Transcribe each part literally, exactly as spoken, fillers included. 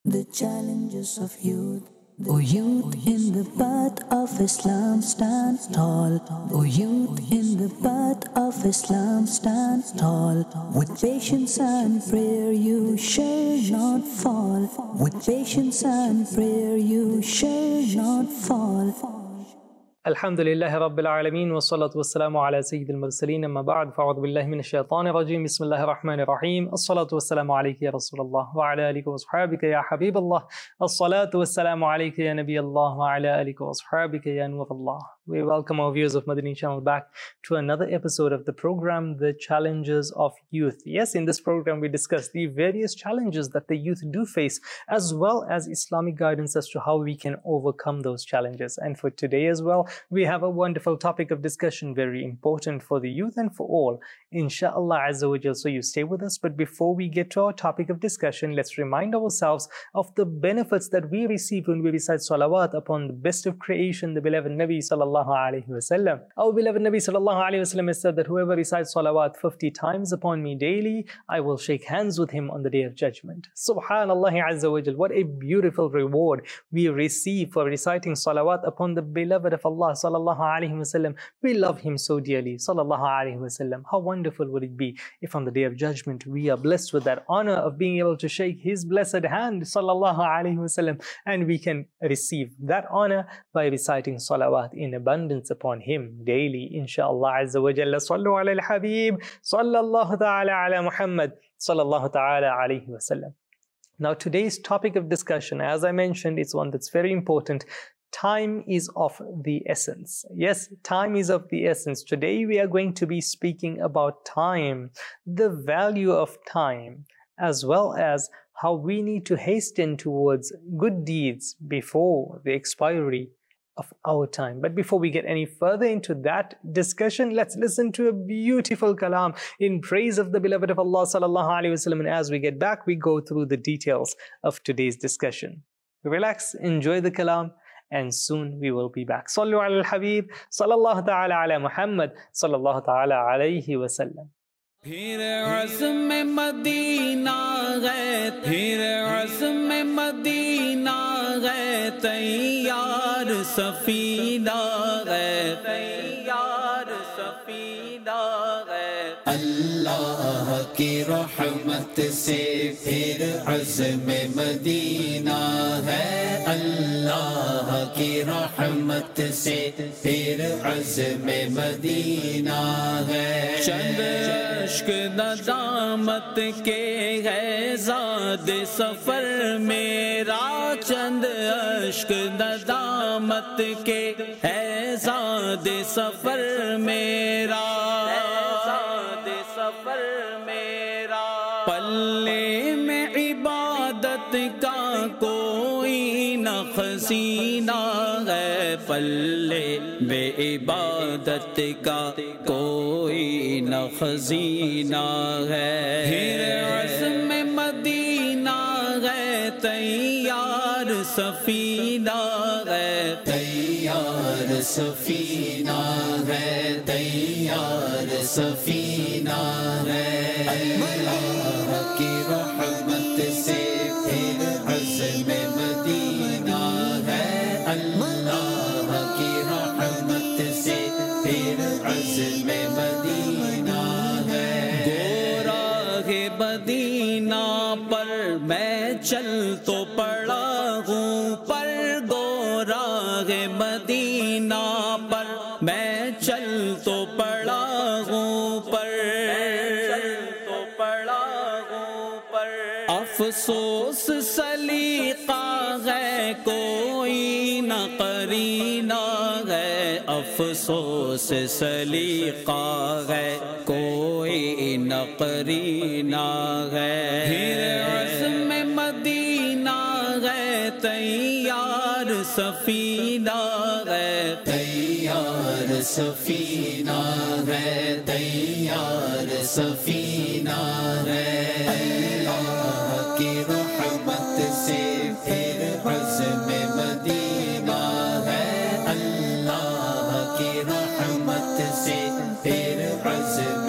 The challenges of youth. O youth in the path of Islam, stand tall. O youth in the path of Islam, stand tall. With patience and prayer you shall not fall. With patience and prayer you shall not fall. الحمد لله رب العالمين والصلاة والسلام على سيد المرسلين أما بعد فأعوذ بالله من الشيطان الرجيم بسم الله الرحمن الرحيم الصلاة والسلام عليك يا رسول الله وعلى آلك وأصحابك يا حبيب الله الصلاة والسلام عليك يا نبي الله وعلى آلك وأصحابك يا نور الله. We welcome our viewers of Madani Channel back to another episode of the program, The Challenges of Youth. Yes, in this program we discuss the various challenges that the youth do face, as well as Islamic guidance as to how we can overcome those challenges. And for today as well, we have a wonderful topic of discussion, very important for the youth and for all, inshallah azza wa jal. So you stay with us. But before we get to our topic of discussion, let's remind ourselves of the benefits that we receive when we recite salawat upon the best of creation, the beloved Nabi sallallahu alayhi wa sallam. Our beloved Nabi sallallahu alayhi wa sallam has said that whoever recites salawat fifty times upon me daily, I will shake hands with him on the day of judgment. Subhanallah azza wa jal. What a beautiful reward we receive for reciting salawat upon the beloved of Allah sallallahu alayhi wa sallam. We love him so dearly, sallallahu alayhi wa sallam. How wonderful would it be if on the day of judgment we are blessed with that honor of being able to shake his blessed hand, sallallahu alayhi wa sallam, and we can receive that honor by reciting salawat in abundance upon him daily, inshallah azza wa jalla. Sallu ala al-habib, sallallahu ta'ala ala Muhammad, sallallahu ta'ala alayhi wa sallam. Now today's topic of discussion, as I mentioned, it's one that's very important. Time is of the essence. Yes, time is of the essence. Today we are going to be speaking about time, the value of time, as well as how we need to hasten towards good deeds before the expiry of our time. But before we get any further into that discussion, let's listen to a beautiful kalam in praise of the beloved of Allah sallallahu alaihi wasallam. And as we get back, we go through the details of today's discussion. Relax, enjoy the kalam, and soon we will be back. Sallu ala al-habib, sallallahu ta'ala ala Muhammad, sallallahu ta'ala alayhi wa sallam. پھر عزم مدینہ ہے، پھر عزم مدینہ ہے، تیار سفینہ ہے، تیار سفینہ ہے. اللہ کی رحمت سے پھر عزم مدینہ ہے، اللہ کی رحمت سے پھر عزم مدینہ ہے. چند عشق ندامت کے ہے زاد سفر میرا، چند عشق ندامت کے ہے زاد سفر میرا، زاد سفر میرا. پلے میں عبادت کا کوئی نہ خزینہ ہے، پلے بے عبادت کا کوئی نہ خزینہ ہے. پھر عزم مدینہ ہے، تیار سفینہ ہے، تیار سفینہ ہے، تیار سفینہ ہے. اللہ کی رحمت سے پھر عزم مدینہ ہے، اللہ کی رحمت سے پھر عزم مدینہ ہے. گوراہ مدینہ پر میں چل تو پڑا ہوں، پر گوراہ مدینہ پر میں چل تو پڑا ہوں، پر تو پڑا ہوں پر. افسوس سلیقہ ہے کوئی نہ قرینہ ہے، افسوس سلیقہ ہے کوئی نہ قرینہ ہے. پھر عزم مدینہ ہے، تیار سفینہ ہے، تیار سفینہ ہے، تیار سفینہ ہے. اللہ کی رحمت سے پھر عزم مدینہ ہے، اللہ کی رحمت سے پھر عزم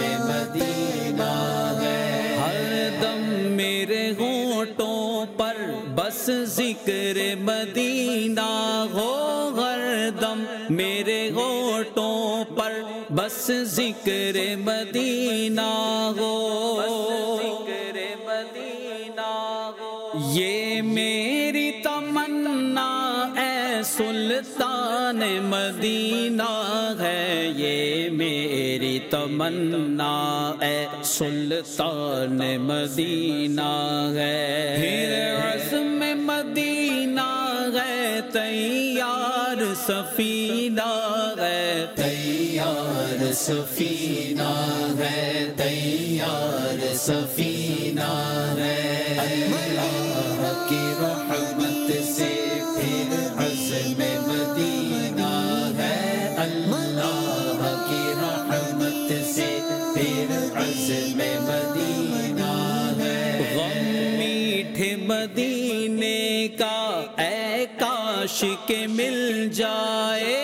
مدینہ ہے. ہر دم میرے ہونٹوں پر بس بس ذکر مدینہ ہو ہر دم میرے ہونٹوں پر، بس ذکر مدینہ ہو، ذکر مدینہ ہو، یہ میری تمنا اے سلطان مدینہ ہے، یہ میری تمنا اے سلطان مدینہ ہے، پھر عزم مدینہ ہے تیار سفینہ ہے، تیار سفینہ ہے، تیار سفینہ ہے، اللہ کی رحمت سے پھر عزم مدینہ ہے، اللہ کی رحمت سے پھر عزم مدینہ ہے، غم میٹھے مدینے کا اے کاش کے مل جائے،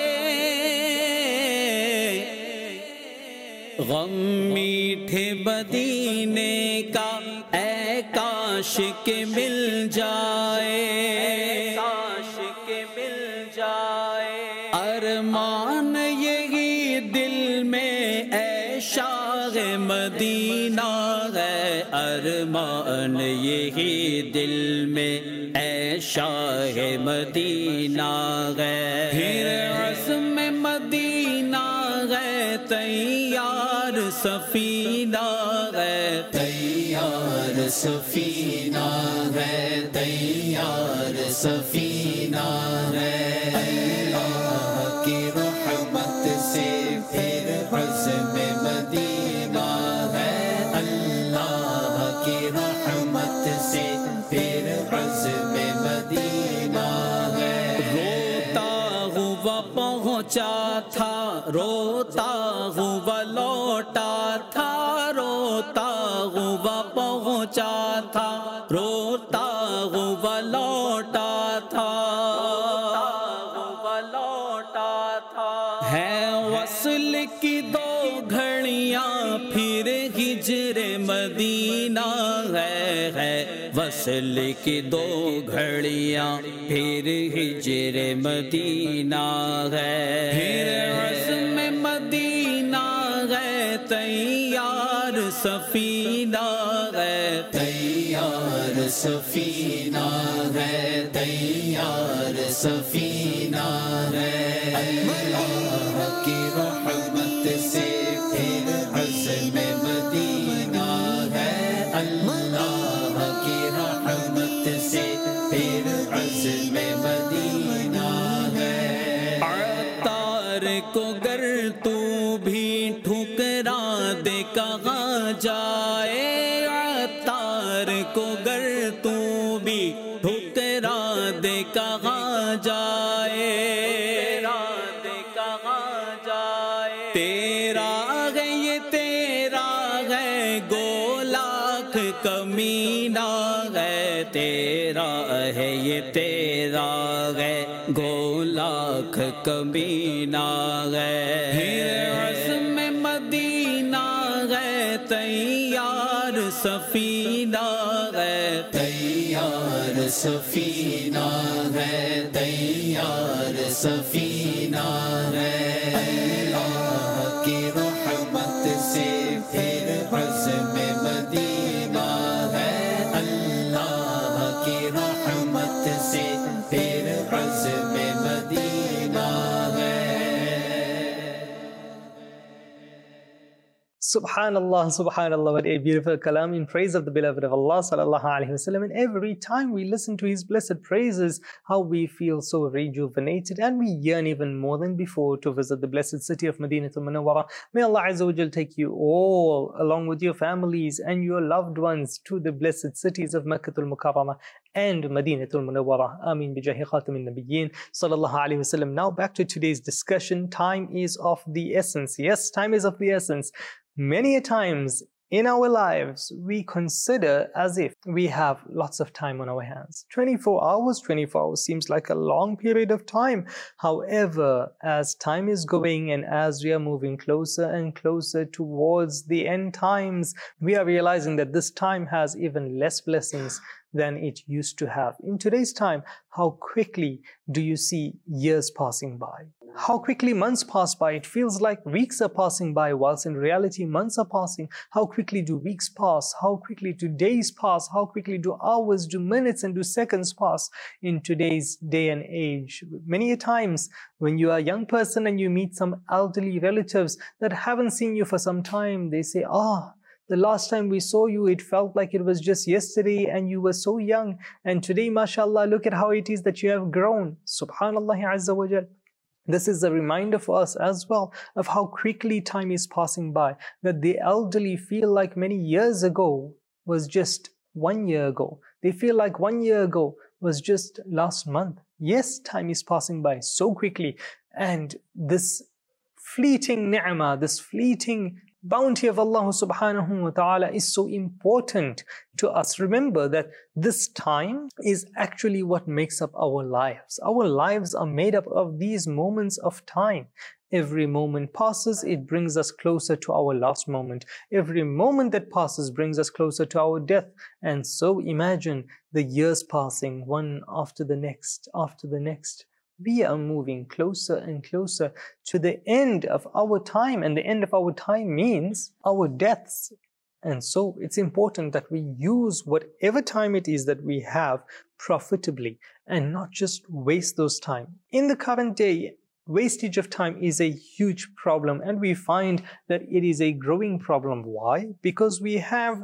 غم میٹھے مدینے کا اے کاش کے مل جائے، کاش کے مل جائے، ارمان یہی دل میں اے شاہ مدینہ ہے، ارمان یہی دل میں اے شاہ مدینہ ہے، پھر عزم مدینہ ہے تیار سفینہ ہے، تیار سفینہ ہے، تیار سفینہ ہے، اللہ کی رحمت سے پھر عزم مدینہ ہے، اللہ کی رحمت سے پھر عزم مدینہ ہے، روتا ہوا پہنچا تھا، روتا ہوا لوٹا تھا، روتا ہوا پہنچا تھا، روتا ہوا لوٹا تھا، ہوا لوٹا تھا، ہے وصل کی دو گھڑیاں پھر ہجر مدینہ ہے، ہے وصل کی دو گھڑیاں پھر ہجر مدینہ ہے، پھر عزم مدینہ ہے تیار سفینہ ہے، تیار سفینہ ہے، تیار سفینہ ہے، اللہ کی رحمت سے پھر عزم مدینہ ہے، اللہ کی رحمت سے پھر عزم مدینہ ہے، عطار کو گر تو بھی ٹھکرا دے کہاں جائے، عطار کو گر تو بھی ٹھکرا دے کہاں جائے، دے کہاں جائے، تیرا ہے یہ تیرا ہے گو لاکھ کمینہ ہے، تیرا ہے یہ تیرا ہے گو لاکھ کمینہ ہے، پھر عزم مدینہ ہے تیار سفینہ ہے، تیار سفینہ ہے، تیار سفینہ ہے، اللہ کی رحمت سے پھر عزم مدینہ ہے، اللہ کی رحمت سے پھر عزم مدینہ ہے۔ Subhanallah, Subhanallah, what a beautiful kalam in praise of the beloved of Allah sallallahu alaihi wasallam. And every time we listen to his blessed praises, how we feel so rejuvenated, and we yearn even more than before to visit the blessed city of Madinatul Munawwara. May Allah Azza wa Jal take you all, along with your families and your loved ones, to the blessed cities of Makkatul Mukarramah and Madinatul Munawwara. Ameen bi jahi khatamin nabiyyin sallallahu alaihi wasallam. Now back to today's discussion. Time is of the essence. Yes, time is of the essence. Many a times In our lives, we consider as if we have lots of time on our hands. twenty-four hours, twenty-four hours seems like a long period of time. However, as time is going and as we are moving closer and closer towards the end times, we are realizing that this time has even less blessings than it used to have. In today's time, how quickly do you see years passing by? How quickly months pass by. It feels like weeks are passing by, whilst in reality months are passing. How quickly do weeks pass? How quickly do days pass? How quickly do hours, do minutes, and do seconds pass in today's day and age? Many a times when you are a young person and you meet some elderly relatives that haven't seen you for some time, they say, ah, the last time we saw you, it felt like it was just yesterday and you were so young. And today, mashallah, look at how it is that you have grown. Subhanallah Azza wa Jal. This is a reminder for us as well of how quickly time is passing by, that the elderly feel like many years ago was just one year ago. They feel like one year ago was just last month. Yes, time is passing by so quickly, and this fleeting ni'mah, this fleeting bounty of Allah subhanahu wa ta'ala is so important to us. Remember that this time is actually what makes up our lives. Our lives are made up of these moments of time. Every moment passes, it brings us closer to our last moment. Every moment that passes brings us closer to our death. And so imagine the years passing one after the next, after the next. We are moving closer and closer to the end of our time, and the end of our time means our deaths. And so it's important that we use whatever time it is that we have profitably and not just waste those time. In the current day, wastage of time is a huge problem, and we find that it is a growing problem. Why? Because we have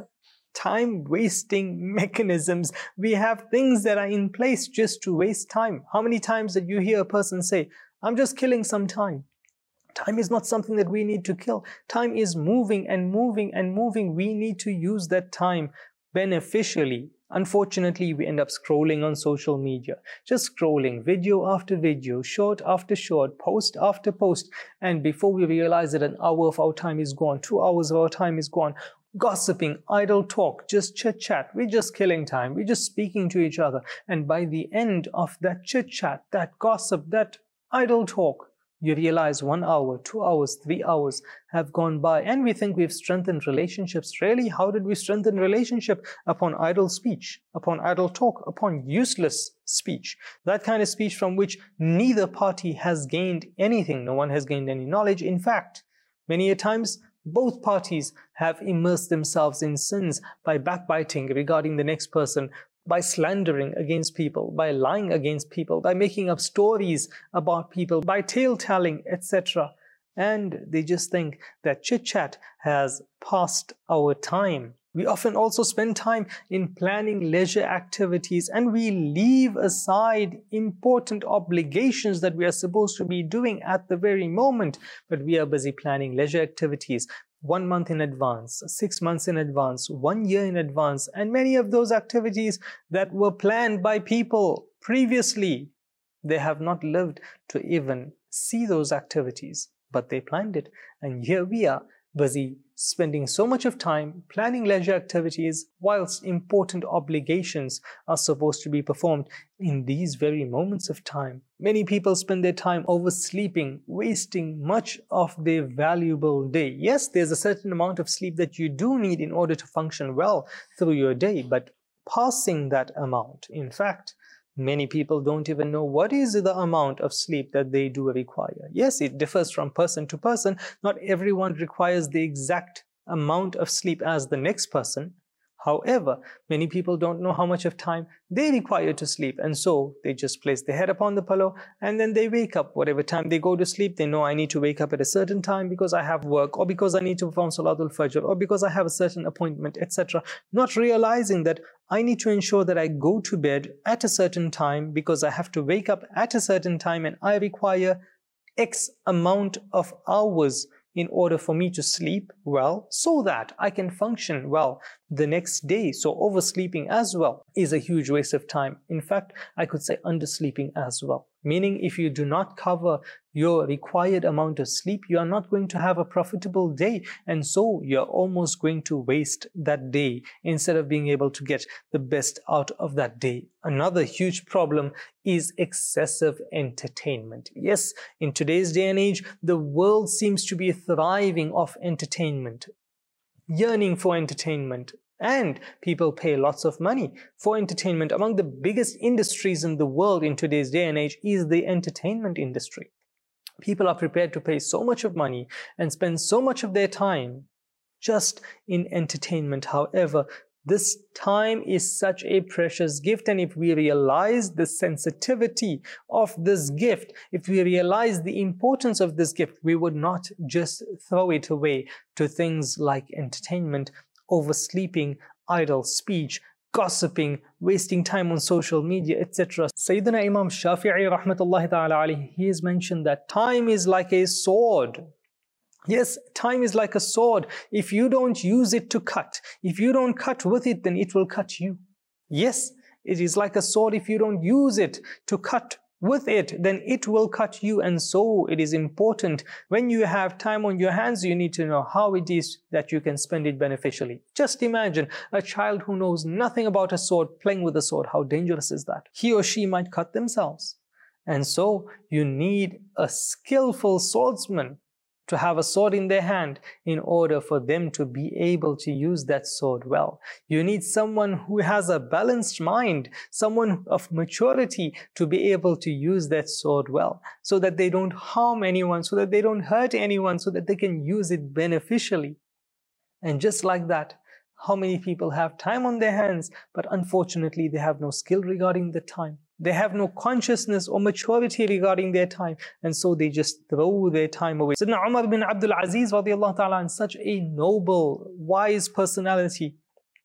time-wasting mechanisms. We have things that are in place just to waste time. How many times did you hear a person say, I'm just killing some time? Time is not something that we need to kill. Time is moving and moving and moving. We need to use that time beneficially. Unfortunately, we end up scrolling on social media, just scrolling video after video, short after short, post after post. And before we realize that an hour of our time is gone, two hours of our time is gone, gossiping, idle talk, just chit chat. We're just killing time. We're just speaking to each other. And by the end of that chit chat, that gossip, that idle talk, you realize one hour, two hours, three hours have gone by, and we think we've strengthened relationships. Really, how did we strengthen relationship? Upon idle speech, upon idle talk, upon useless speech. That kind of speech from which neither party has gained anything. No one has gained any knowledge. In fact, many a times, both parties have immersed themselves in sins by backbiting regarding the next person, by slandering against people, by lying against people, by making up stories about people, by tale-telling, et cetera. And they just think that chit-chat has passed our time. We often also spend time in planning leisure activities, and we leave aside important obligations that we are supposed to be doing at the very moment. But we are busy planning leisure activities one month in advance, six months in advance, one year in advance, and many of those activities that were planned by people previously, they have not lived to even see those activities, but they planned it. And here we are, busy spending so much of time planning leisure activities whilst important obligations are supposed to be performed in these very moments of time. Many people spend their time oversleeping, wasting much of their valuable day. Yes, there's a certain amount of sleep that you do need in order to function well through your day, but passing that amount, in fact, many people don't even know what is the amount of sleep that they do require. Yes, it differs from person to person. Not everyone requires the exact amount of sleep as the next person. However, many people don't know how much of time they require to sleep, and so they just place their head upon the pillow and then they wake up. Whatever time they go to sleep, they know I need to wake up at a certain time because I have work, or because I need to perform Salatul Fajr, or because I have a certain appointment, et cetera. Not realizing that I need to ensure that I go to bed at a certain time because I have to wake up at a certain time, and I require X amount of hours in order for me to sleep well so that I can function well the next day. So oversleeping as well is a huge waste of time. In fact, I could say undersleeping as well. Meaning, if you do not cover your required amount of sleep, you are not going to have a profitable day. And so you're almost going to waste that day instead of being able to get the best out of that day. Another huge problem is excessive entertainment. Yes, in today's day and age, the world seems to be thriving off entertainment, yearning for entertainment. And people pay lots of money for entertainment. Among the biggest industries in the world in today's day and age is the entertainment industry. People are prepared to pay so much of money and spend so much of their time just in entertainment. However, this time is such a precious gift, and if we realize the sensitivity of this gift, if we realize the importance of this gift, we would not just throw it away to things like entertainment, oversleeping, idle speech, gossiping, wasting time on social media, et cetera. Sayyidina Imam Shafi'i rahmatullahi ta'ala alayhi, he has mentioned that time is like a sword. Yes, time is like a sword. If you don't use it to cut, if you don't cut with it, then it will cut you. Yes, it is like a sword. If you don't use it to cut with it, then it will cut you. And so it is important, when you have time on your hands, you need to know how it is that you can spend it beneficially. Just imagine a child who knows nothing about a sword playing with a sword. How dangerous is that? He or she might cut themselves. And so you need a skillful swordsman to have a sword in their hand in order for them to be able to use that sword well. You need someone who has a balanced mind, someone of maturity to be able to use that sword well, so that they don't harm anyone, so that they don't hurt anyone, so that they can use it beneficially. And just like that, how many people have time on their hands, but unfortunately they have no skill regarding the time. They have no consciousness or maturity regarding their time, and so they just throw their time away. Sayyidina Umar bin Abdul Aziz radiallahu ta'ala anhu, such a noble, wise personality.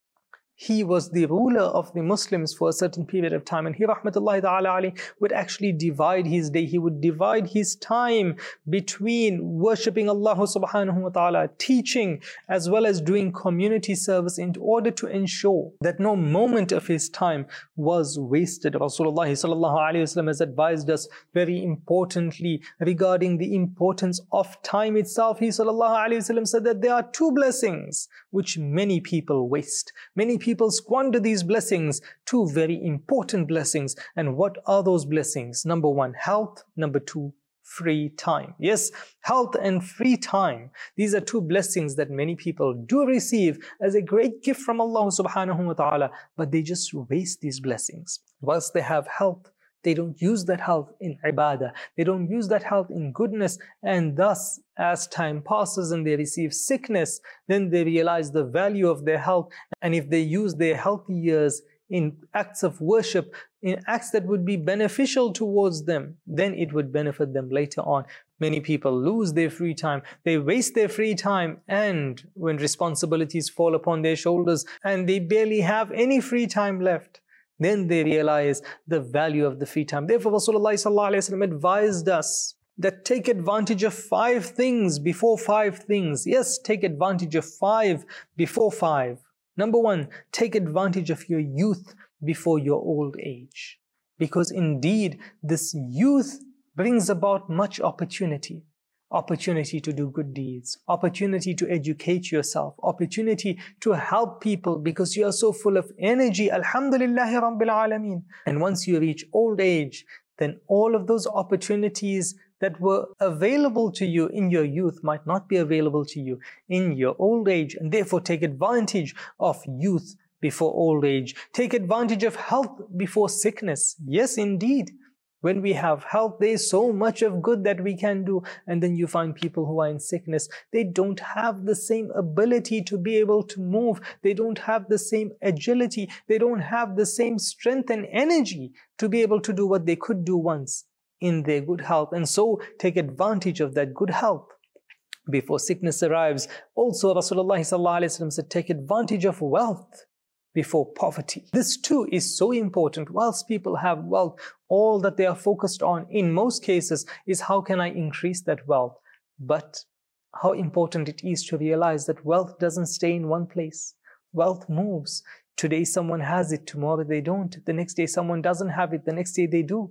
He was the ruler of the Muslims for a certain period of time, and he rahmatullahi ta'ala alayhi would actually divide his day. He would divide his time between worshipping Allah subhanahu wa ta'ala, teaching, as well as doing community service in order to ensure that no moment of his time was wasted. Rasulullah sallallahu alayhi wa sallam has advised us very importantly regarding the importance of time itself. He sallallahu alayhi wa sallam said that there are two blessings which many people waste. Many people People squander these blessings, two very important blessings. And what are those blessings? Number one, health. Number two, free time. Yes, health and free time. These are two blessings that many people do receive as a great gift from Allah subhanahu wa ta'ala, but they just waste these blessings. Whilst they have health, they don't use that health in ibadah. They don't use that health in goodness. And thus, as time passes and they receive sickness, then they realize the value of their health. And if they use their healthy years in acts of worship, in acts that would be beneficial towards them, then it would benefit them later on. Many people lose their free time. They waste their free time. And when responsibilities fall upon their shoulders and they barely have any free time left, then they realize the value of the free time. Therefore, Rasulullah sallallahu alayhi wa sallam advised us that take advantage of five things before five things. Yes, take advantage of five before five. Number one, take advantage of your youth before your old age. Because indeed, this youth brings about much opportunity. Opportunity to do good deeds, opportunity to educate yourself, opportunity to help people because you are so full of energy. Alhamdulillahi Rabbil Alameen. And once you reach old age, then all of those opportunities that were available to you in your youth might not be available to you in your old age. And therefore take advantage of youth before old age. Take advantage of health before sickness. Yes, indeed. When we have health, there is so much of good that we can do. And then you find people who are in sickness, they don't have the same ability to be able to move. They don't have the same agility. They don't have the same strength and energy to be able to do what they could do once in their good health. And so take advantage of that good health before sickness arrives. Also, Rasulullah sallallahu alaihi wasallam said, take advantage of wealth before poverty. This too is so important. Whilst people have wealth, all that they are focused on in most cases is how can I increase that wealth. But how important it is to realize that wealth doesn't stay in one place. Wealth moves. Today someone has it, tomorrow they don't. The next day someone doesn't have it, the next day they do.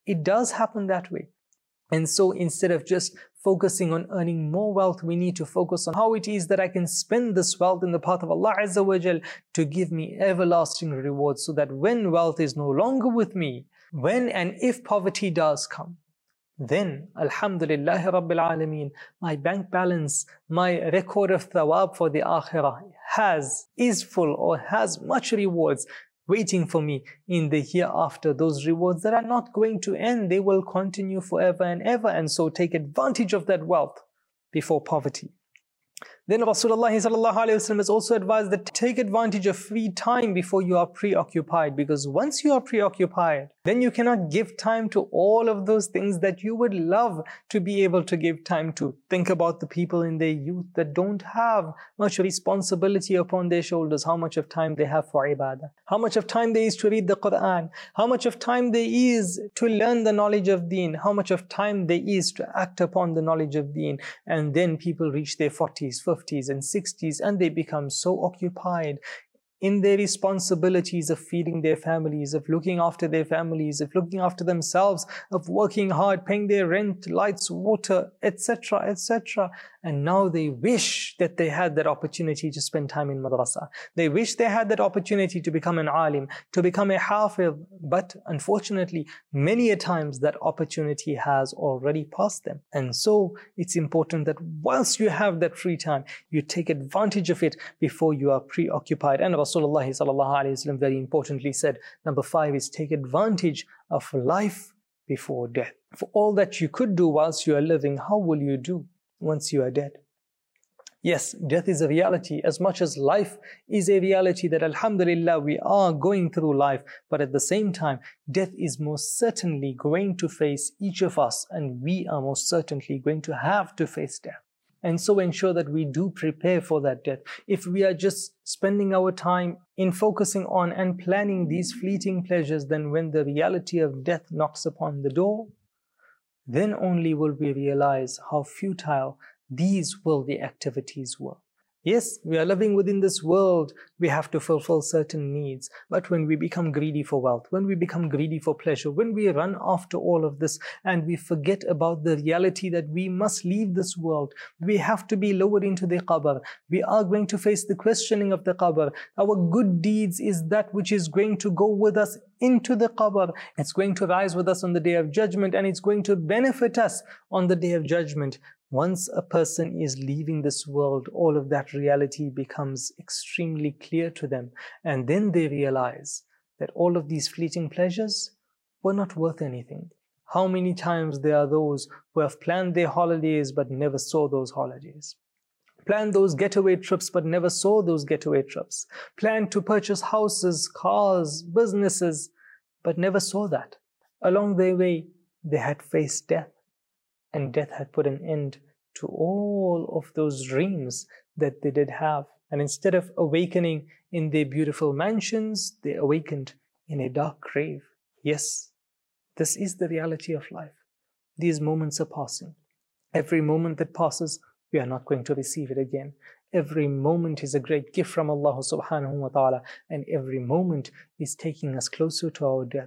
It does happen that way. And so instead of just focusing on earning more wealth, we need to focus on how it is that I can spend this wealth in the path of Allah Azza wa Jal to give me everlasting rewards, so that when wealth is no longer with me, when and if poverty does come, then Alhamdulillah Rabbil Alameen, my bank balance, my record of thawab for the akhirah has, is full, or has much rewards waiting for me in the hereafter. Those rewards that are not going to end, they will continue forever and ever. And so take advantage of that wealth before poverty. Then Rasulullah sallallahu alaihi wasallam has also advised that take advantage of free time before you are preoccupied, because once you are preoccupied, then you cannot give time to all of those things that you would love to be able to give time to. Think about the people in their youth that don't have much responsibility upon their shoulders, how much of time they have for ibadah, how much of time there is to read the Quran, how much of time there is to learn the knowledge of deen, how much of time there is to act upon the knowledge of deen. And then people reach their forties, fifties and sixties, and they become so occupied in their responsibilities of feeding their families, of looking after their families, of looking after themselves, of working hard, paying their rent, lights, water, et cetera, et cetera. And now they wish that they had that opportunity to spend time in madrasa. They wish they had that opportunity to become an alim, to become a hafiz. But unfortunately, many a times that opportunity has already passed them. And so it's important that whilst you have that free time, you take advantage of it before you are preoccupied. And Rasulullah sallallahu alaihi wasallam very importantly said, number five is take advantage of life before death. For all that you could do whilst you are living, how will you do once you are dead? Yes, death is a reality as much as life is a reality, that alhamdulillah we are going through life, but at the same time death is most certainly going to face each of us, and we are most certainly going to have to face death. And so ensure that we do prepare for that death. If we are just spending our time in focusing on and planning these fleeting pleasures, then when the reality of death knocks upon the door, then only will we realize how futile these worldly activities were. Yes, we are living within this world, we have to fulfill certain needs. But when we become greedy for wealth, when we become greedy for pleasure, when we run after all of this and we forget about the reality that we must leave this world, we have to be lowered into the qabr. We are going to face the questioning of the qabr. Our good deeds is that which is going to go with us into the qabr. It's going to rise with us on the day of judgment, and it's going to benefit us on the day of judgment. Once a person is leaving this world, all of that reality becomes extremely clear to them. And then they realize that all of these fleeting pleasures were not worth anything. How many times there are those who have planned their holidays but never saw those holidays. Planned those getaway trips but never saw those getaway trips. Planned to purchase houses, cars, businesses, but never saw that. Along their way, they had faced death. And death had put an end to all of those dreams that they did have. And instead of awakening in their beautiful mansions, they awakened in a dark grave. Yes, this is the reality of life. These moments are passing. Every moment that passes, we are not going to receive it again. Every moment is a great gift from Allah subhanahu wa ta'ala, and every moment is taking us closer to our death.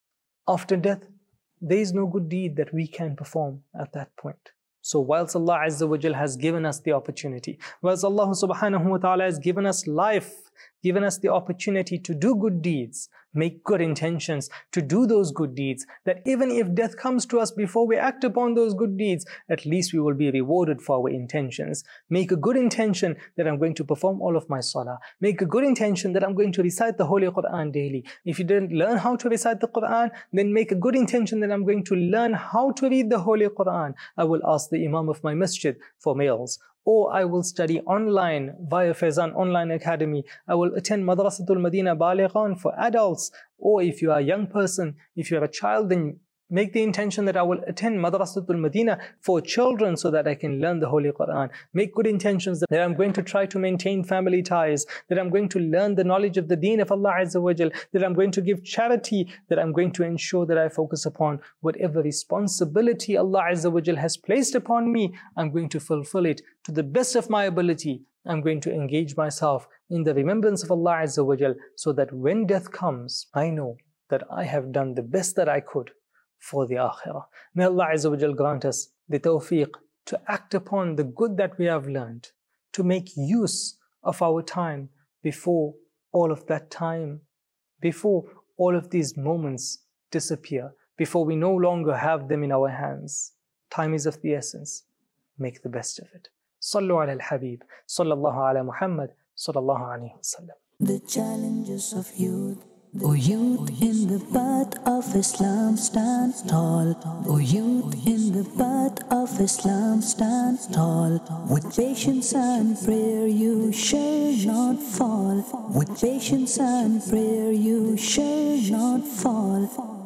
After death, there is no good deed that we can perform at that point. So whilst Allah Azza wa Jal has given us the opportunity, whilst Allah subhanahu wa ta'ala has given us life, given us the opportunity to do good deeds, make good intentions, to do those good deeds, that even if death comes to us before we act upon those good deeds, at least we will be rewarded for our intentions. Make a good intention that I'm going to perform all of my salah. Make a good intention that I'm going to recite the Holy Quran daily. If you didn't learn how to recite the Quran, then make a good intention that I'm going to learn how to read the Holy Quran. I will ask the Imam of my masjid for males, or I will study online via Faizan Online Academy. I will attend Madrasatul Madina Balighan for adults. Or if you are a young person, if you are a child, then make the intention that I will attend Madrasatul Madina for children so that I can learn the Holy Quran. Make good intentions that I'm going to try to maintain family ties, that I'm going to learn the knowledge of the deen of Allah Azza wa Jal, that I'm going to give charity, that I'm going to ensure that I focus upon whatever responsibility Allah Azza wa Jal has placed upon me. I'm going to fulfill it to the best of my ability. I'm going to engage myself in the remembrance of Allah Azza wa Jal, so that when death comes, I know that I have done the best that I could for the akhirah. May Allah Azza wa Jal grant us the tawfiq to act upon the good that we have learned, to make use of our time before all of that time, before all of these moments disappear, before we no longer have them in our hands. Time is of the essence. Make the best of it. Sallu ala al-Habib, sallallahu ala Muhammad, sallallahu alayhi wa sallam. The challenges of youth. O youth in the path of Islam, stand tall. O youth in the path of Islam, stand tall. With patience and prayer you shall not fall. With patience and prayer you shall not fall.